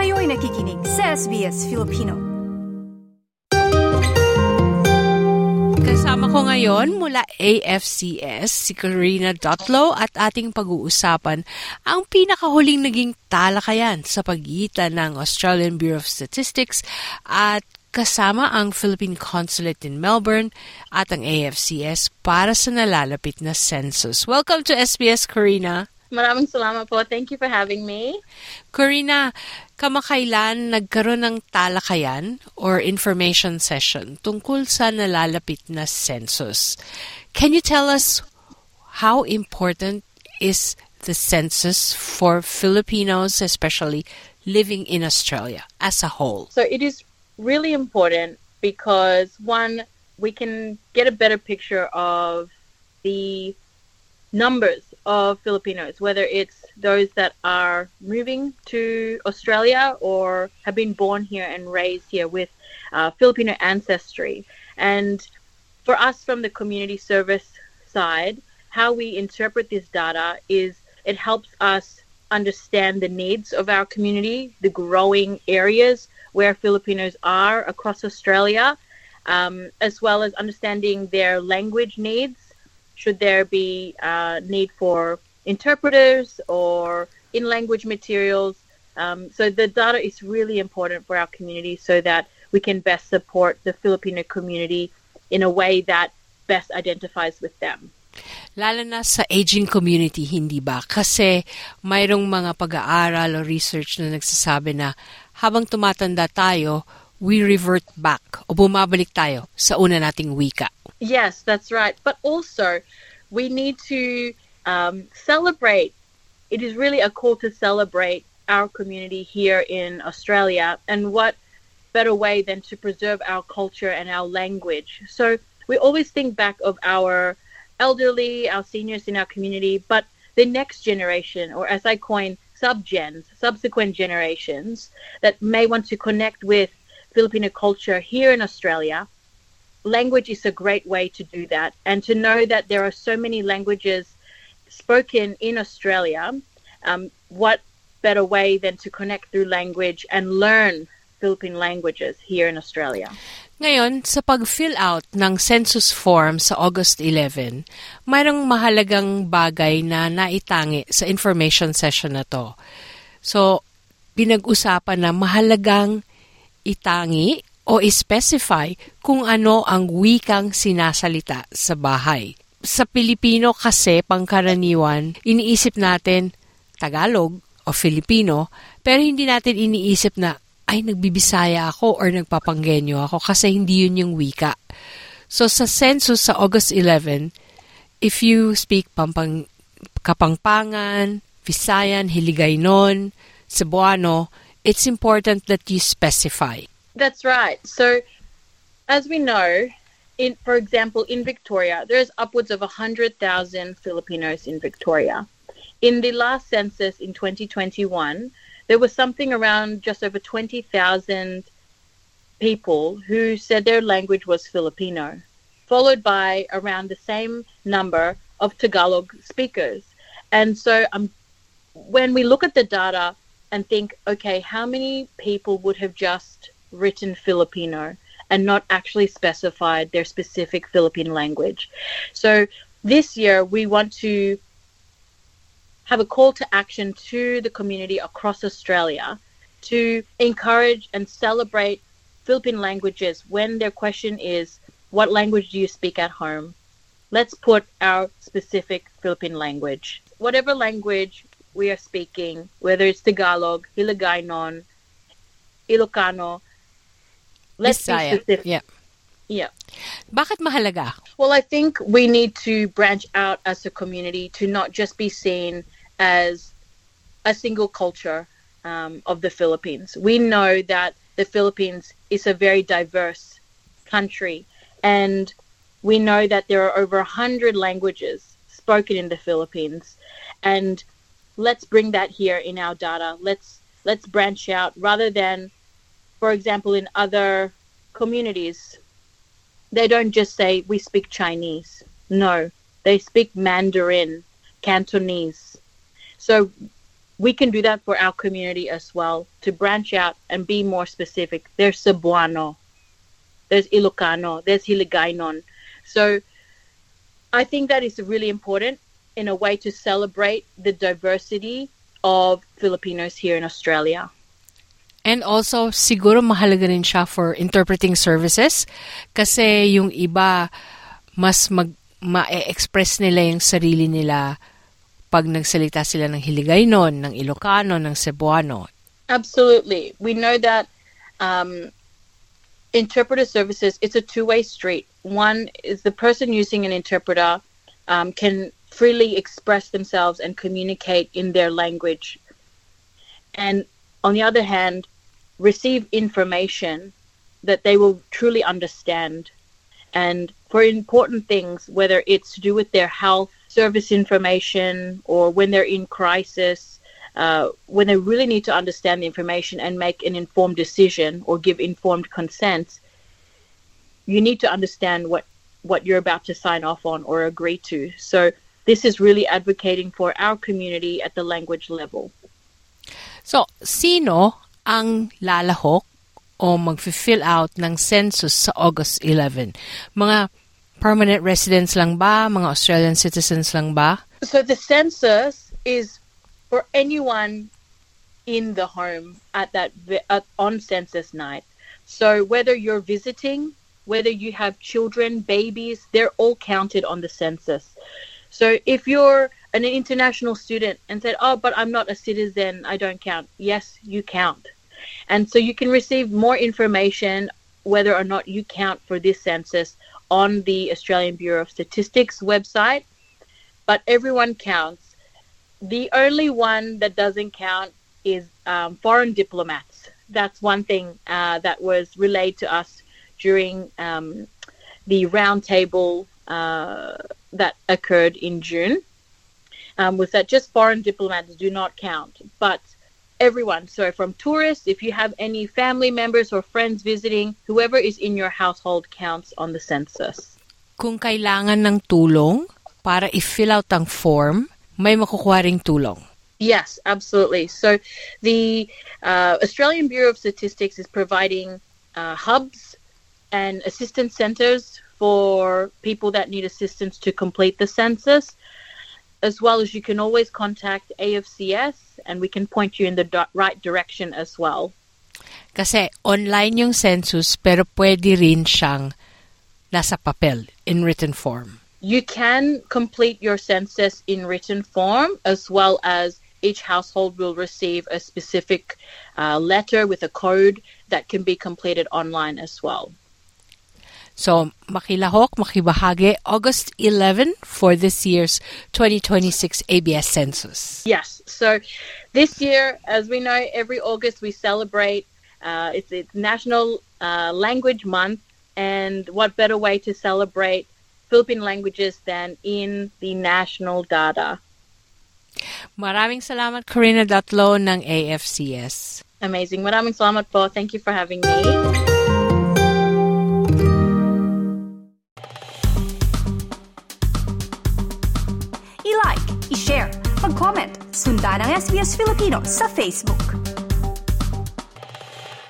Kayo'y nakikinig sa SBS Filipino. Kasama ko ngayon mula AFCS si Karina Dotlow at ating pag-uusapan ang pinakahuling naging talakayan sa pagitan ng Australian Bureau of Statistics at kasama ang Philippine Consulate in Melbourne at ang AFCS para sa nalalapit na census. Welcome to SBS, Karina. Maraming salamat po. Thank you for having me. Karina, kamakailan nagkaroon ng talakayan or information session tungkol sa nalalapit na census. Can you tell us how important is the census for Filipinos, especially living in Australia as a whole? So it is really important because, one, we can get a better picture of the numbers of Filipinos, whether it's those that are moving to Australia or have been born here and raised here with Filipino ancestry. And for us from the community service side, how we interpret this data is it helps us understand the needs of our community, the growing areas where Filipinos are across Australia, as well as understanding their language needs. Should there be need for interpreters or in-language materials? So the data is really important for our community so that we can best support the Filipino community in a way that best identifies with them. Lalo na sa aging community, hindi ba? Kasi mayroong mga pag-aaral o research na nagsasabi na habang tumatanda tayo, we revert back o bumabalik tayo sa una nating wika. Yes, that's right. But also, we need to celebrate. It is really a call to celebrate our community here in Australia. And what better way than to preserve our culture and our language? So we always think back of our elderly, our seniors in our community, but the next generation, or as I coin, subgens, subsequent generations that may want to connect with Filipino culture here in Australia. Language is a great way to do that, and to know that there are so many languages spoken in Australia, what better way than to connect through language and learn Philippine languages here in Australia. Ngayon, sa pag-fill out ng census form sa August 11, mayroong mahalagang bagay na naitangi sa information session na to. So, pinag-usapan na mahalagang itangi o i-specify kung ano ang wikang sinasalita sa bahay. Sa Pilipino kasi, pangkaraniwan, iniisip natin Tagalog o Filipino, pero hindi natin iniisip na, ay, nagbibisaya ako or nagpapanggenyo ako kasi hindi yun yung wika. So, sa census sa August 11, if you speak Kapampangan, Visayan, Hiligaynon, Cebuano, it's important that you specify. That's right. So, as we know, for example, in Victoria, there's upwards of 100,000 Filipinos in Victoria. In the last census in 2021, there was something around just over 20,000 people who said their language was Filipino, followed by around the same number of Tagalog speakers. And so when we look at the data and think, okay, how many people would have just written Filipino and not actually specified their specific Philippine language? So this year we want to have a call to action to the community across Australia to encourage and celebrate Philippine languages when their question is, what language do you speak at home? Let's put our specific Philippine language. Whatever language we are speaking, whether it's Tagalog, Hiligaynon, Ilocano, let's be specific. Yeah. Bakit mahalaga? Well, I think we need to branch out as a community to not just be seen as a single culture of the Philippines. We know that the Philippines is a very diverse country, and we know that there are over 100 languages spoken in the Philippines, and let's bring that here in our data. Let's branch out rather than, for example, in other communities, they don't just say we speak Chinese. No, they speak Mandarin, Cantonese. So we can do that for our community as well, to branch out and be more specific. There's Cebuano, there's Ilocano, there's Hiligaynon. So I think that is really important in a way to celebrate the diversity of Filipinos here in Australia. And also, siguro mahalaga rin siya for interpreting services kasi yung iba, mas ma-express nila yung sarili nila pag nagsalita sila ng Hiligaynon, ng Ilocano, ng Cebuano. Absolutely. We know that interpreter services, it's a two-way street. One is the person using an interpreter can freely express themselves and communicate in their language. And on the other hand, receive information that they will truly understand. And for important things, whether it's to do with their health, service information, or when they're in crisis, when they really need to understand the information and make an informed decision or give informed consent, you need to understand what you're about to sign off on or agree to. So this is really advocating for our community at the language level. So, sino ang lalahok o mag-fill out ng census sa August 11? Mga permanent residents lang ba? Mga Australian citizens lang ba? So the census is for anyone in the home on census night. So whether you're visiting, whether you have children, babies, they're all counted on the census. So if you're an international student and said, oh, but I'm not a citizen, I don't count. Yes, you count. And so you can receive more information whether or not you count for this census on the Australian Bureau of Statistics website. But everyone counts. The only one that doesn't count is foreign diplomats. That's one thing that was relayed to us during the roundtable that occurred in June, was that just foreign diplomats do not count, but everyone. So from tourists, if you have any family members or friends visiting, whoever is in your household counts on the census. Kung kailangan ng tulong para i-fill out ang form, may makukuha ring tulong. Yes, absolutely. So the Australian Bureau of Statistics is providing hubs and assistance centers for people that need assistance to complete the census, as well as you can always contact AFCS and we can point you in the right direction as well. Kasi online yung census pero pwede rin siyang nasa papel, in written form. You can complete your census in written form, as well as each household will receive a specific letter with a code that can be completed online as well. So, makilahok, makibahagi, August 11 for this year's 2026 ABS Census. Yes. So, this year, as we know, every August we celebrate, it's National Language Month, and what better way to celebrate Philippine languages than in the national data. Maraming salamat, Corina Datlo ng AFCS. Amazing. Maraming salamat po. Thank you for having me. I-like, i-share, mag-comment, sundan ang SBS Filipino sa Facebook.